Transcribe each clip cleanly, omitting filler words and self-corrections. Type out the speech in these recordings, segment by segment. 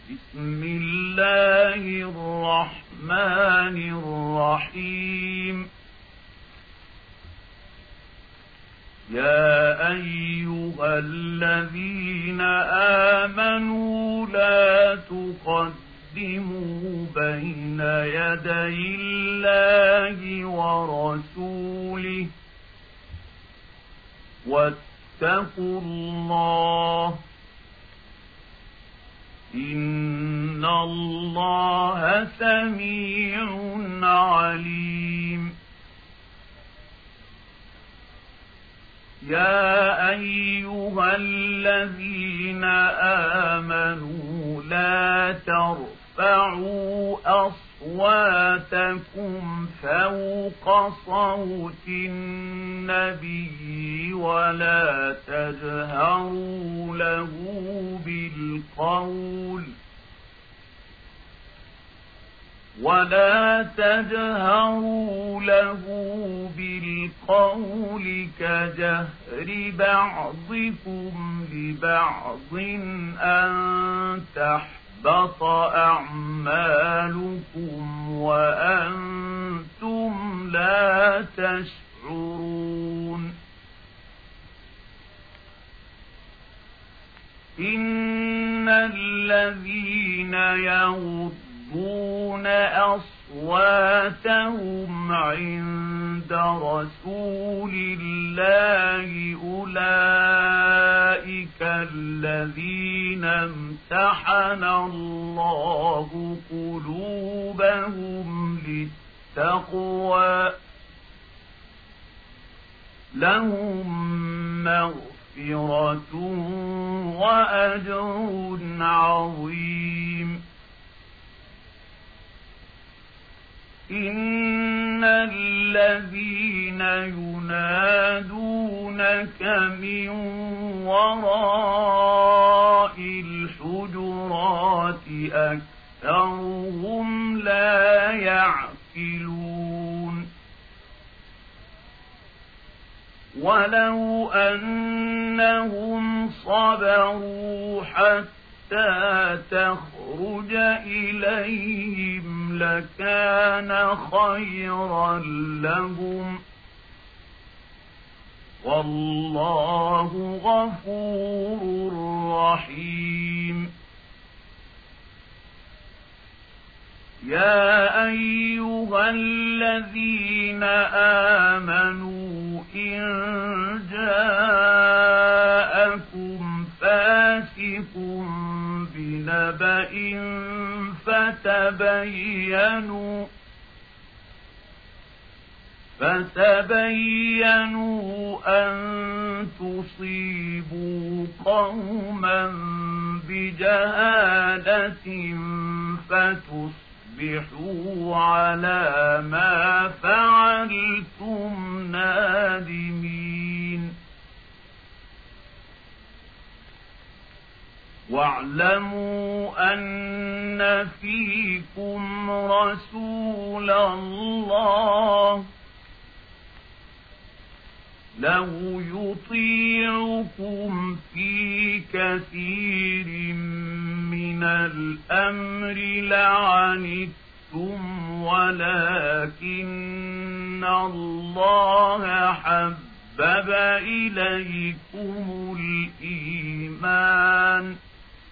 بسم الله الرحمن الرحيم. يا أيها الذين آمنوا لا تقدموا بين يدي الله ورسوله واتقوا الله إن الله سميع عليم. يا أيها الذين آمنوا لا ترفعوا أصواتكم فوق صوت النبي ولا تجهروا له بالقول كجهر بعضكم لبعض أن تحبط أعمالكم وأنتم لا تشعرون. إن الذين يغضون أصواتهم عند رسول الله أولئك الذين امتحن الله قلوبهم للتقوى لهم مغفرة وأجر عظيم. إن الذين ينادونك من وراء الحجرات أكثرهم لا يعقلون. ولو أنهم صبروا حتى تخرج إليهم لكان خيرا لهم والله غفور رحيم. يا أيها الذين آمنوا إن جاءكم فاسق بنبأ فتبينوا أن تصيبوا قوما بجهالة فتصبحوا على ما فعلتم نادمين. واعلموا أن فيكم رسول الله لو يطيعكم في كثير من الأمر لعنتم ولكن الله حبب إليكم الإيمان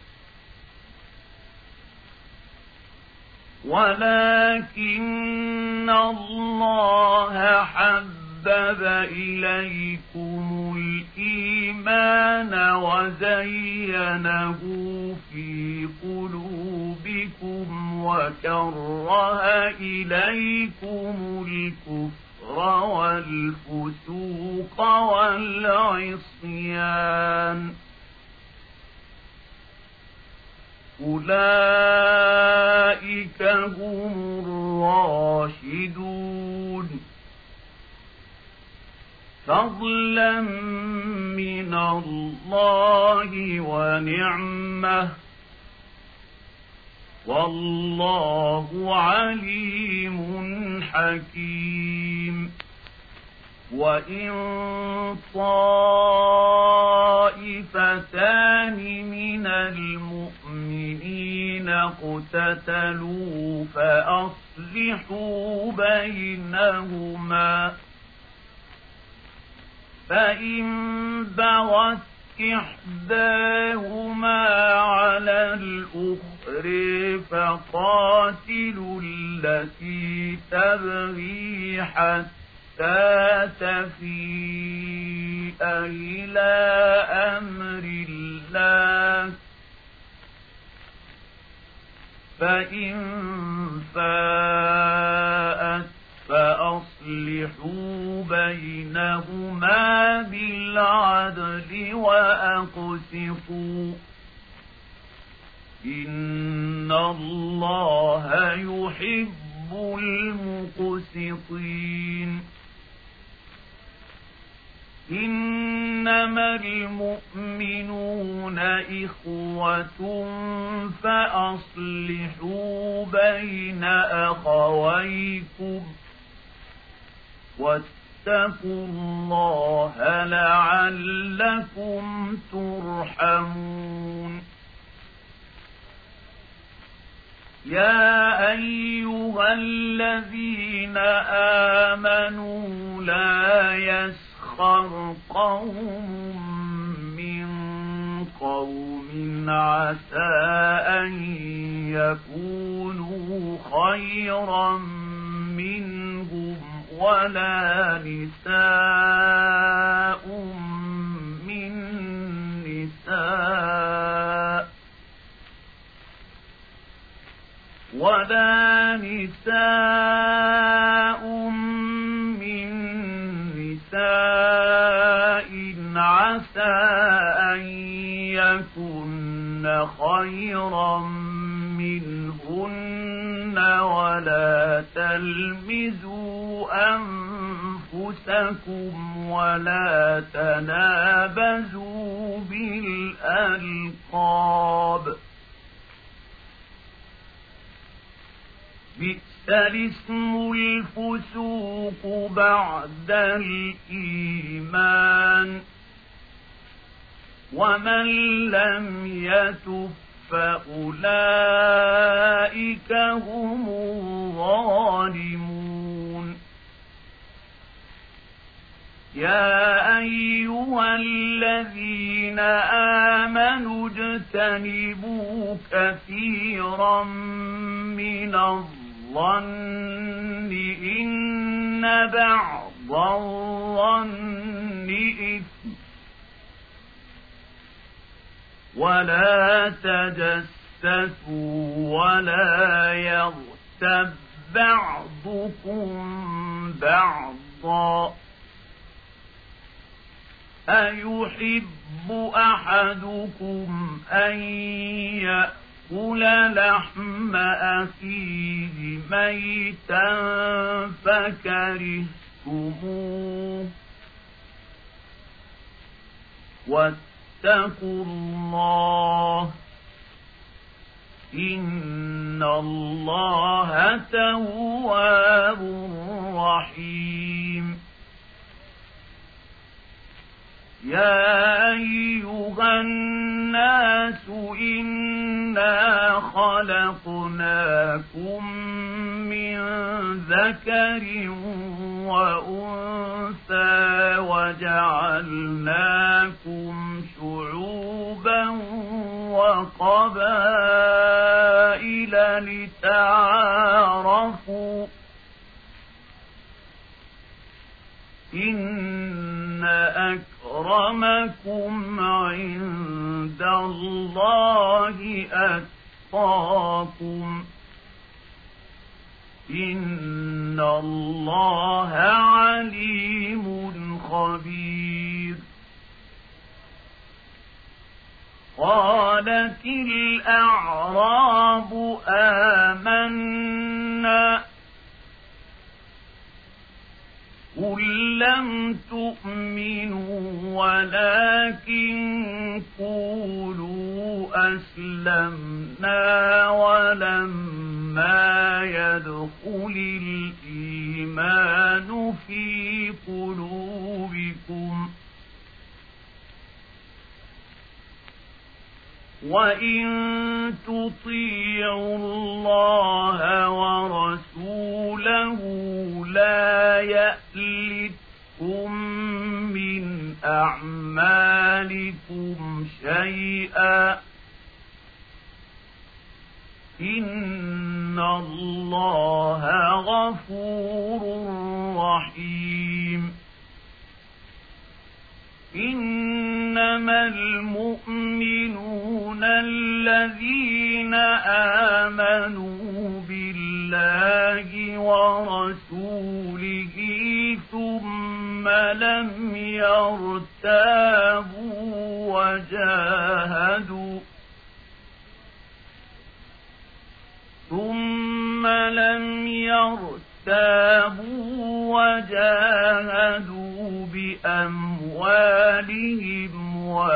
وزينه في قلوبكم وكره إليكم الكفر والفسوق والعصيان أولئك هم الراشدون فضلا من الله ونعمة والله عليم حكيم. وإن طائفتان من المؤمنين اقتتلوا فأصلحوا بينهما فإن بغت إحداهما على الأخر فقاتلوا التي تبغي حتى تفيء إلى أمر الله فإن فاءت فأصلحوا بينهما بالعدل وأقسطوا إن الله يحب المقسطين إنما المؤمنون إخوة فأصلحوا بين أخويكم واتقوا الله لعلكم ترحمون يا أيها الذين آمنوا لا يسخر قوم من قوم عسى أن يكونوا خيرا منهم ولا نساء من نساء عسى أن يكن خيرا منهن ولا تلمزوا أنفسكم ولا تنابزوا بالألقاب بئس الاسم الفسوق بعد الإيمان ومن لم يتب فأولئك هم الظالمون يا أيها الذين آمنوا اجتنبوا كثيرا من الظن إن بعض الظن إثم ولا تجسسوا ولا يغتب بعضكم بعضا أيحب أحدكم أن يأكل لحم أخيه ميتا فكرهتموه واتقوا الله إن الله تواب رحيم يا أيها الناس إنا خلقناكم من ذكر وأنثى وجعلناكم شعوبا وقبائل لتعارفوا إن أكرمكم عند الله أتقاكم إن الله عليم خبير قالت الأعراب آمنا قل لم تؤمنوا ولكن قولوا أسلمنا ولما يدخل الإيمان في قلوبكم وإن تطيعوا الله ورسوله لا يألتكم من أعمالكم شيئا إن الله غفور رحيم إنما المؤمنون الذين آمنوا بالله ورسوله ثم لم يرتابوا وجاهدوا بأموالهم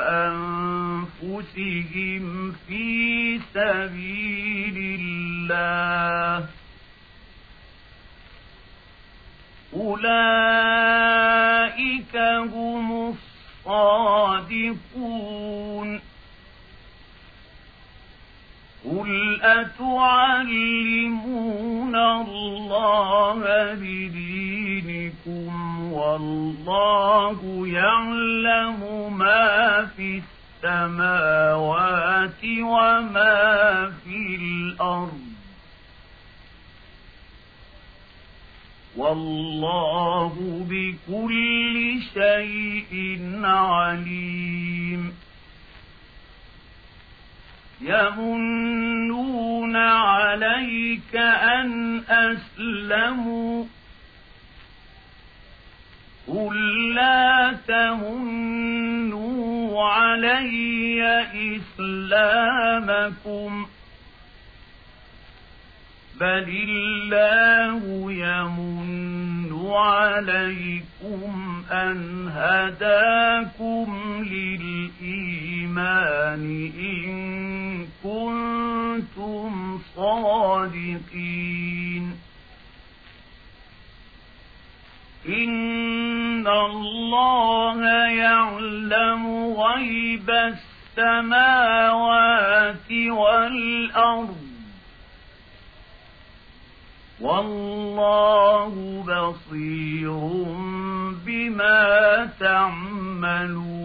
وأنفسهم في سبيل الله أولئك هم الصادقون قل أتعلمون الله بدينكم والله يعلم ما في السماوات وما في الأرض والله بكل شيء عليم يمنون عليك أن أسلموا قل لا تمنوا علي إسلامكم بل الله يمن عليكم أن هداكم للإيمان إن كنتم صادقين إن الله يعلم غيب السماوات والأرض والله بصير بما تعملون